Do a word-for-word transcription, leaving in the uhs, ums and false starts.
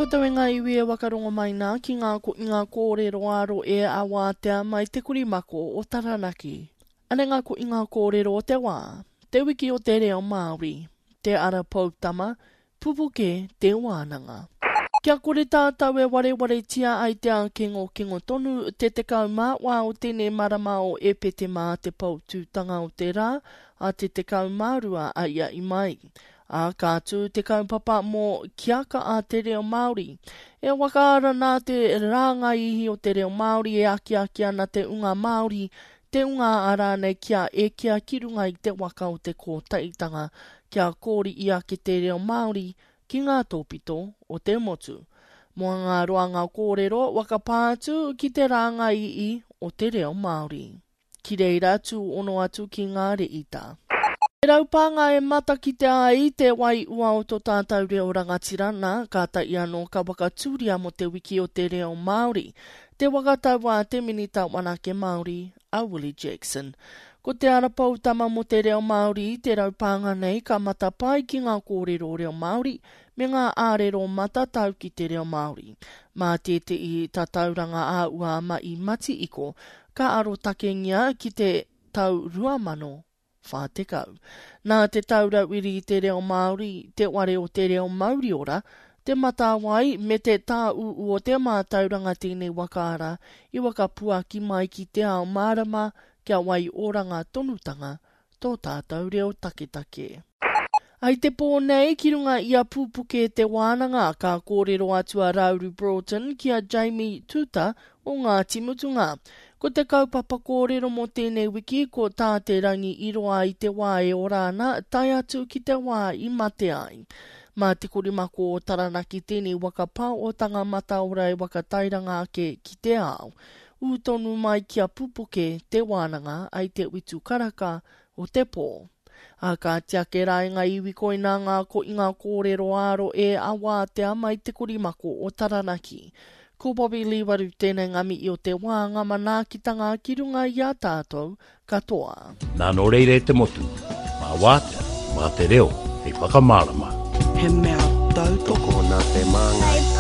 ko tawe ngā iwi e wakarongo mai nā ki ngā ko i ngā kōrero aro e awātea mai te kurimako o Taranaki. Ane ngā ko i ngā kōrero o te wā, te wiki o te reo Māori, te ara pautama, pupuke te wānanga. Kia kore tātau e ware ware tia ai te kengo kengo tonu te te kauma wā o tēne marama o e pete mā te pautūtanga o te rā, a te te kaumārua a ia i mai. A kātu te kaupapa mō kiaka a te reo Māori. E wakaara nā te rānga ihi o te reo Māori e aki aki ana te unga Māori, te unga ara nei kia e kia kirunga i te waka o te kōtaitanga, kia kōri ia ki te reo Māori ki ngā tōpito o te motu. Moa ngā roanga kōrero wakapātu ki te rānga ihi o te reo Māori. Ki reira tū ono atu ki ngā reita. E raupanga e mata ki te ai te wai ua o tō tātou reo rangatirana, ka tai anō ka wakatūria mo te wiki o te reo Māori. Te wakataua te minita wanake Māori a Willie Jackson. Ko te ara pautama mo te reo Māori, te raupanga nei ka mata pai ki ngā kōrero reo Māori, me ngā ārero mata tau ki te reo Māori. Mā te te i tatauranga a ua ma i mati iko, ka aro takengia ki te tau ruamano whātekau. Nā te taurauiri i te reo Māori, te ware o te reo Māori ora, te matawai me te tā uu o te mātauranga tēnei wakaara, i waka puaki mai ki te ao mārama, kia wai oranga tonutanga, tō tātou reo taketake. Ai te pō nei, ki runga ia pupuke te wānanga, ka kōrero atua Rauru Broughton kia Jamie Tuta o ngā timutunga. Ko te kaupapa kōrero mo tēnei wiki, ko tā te rangi iroa i te wā e orana, tai atu ki te wā i mate ai. Mā te kurimako o Taranaki tēnei wakapā o tanga mata ora e wakatairanga ake ki te ao. Utonu mai kia pupuke te wānanga ai te witu karaka o te pō. A ka tiake rai ngā iwi koina ngā ko i ngā kōrero aro e awātea mai te kurimako o Taranaki. Ko Bobby Liwaru tēnei ngami i o te wā ngā manākitanga ki runga i a tātou katoa. Nā no reire te motu, mā wātea, mā te reo, hei whakamārama. He mea tau toko nā te māngai.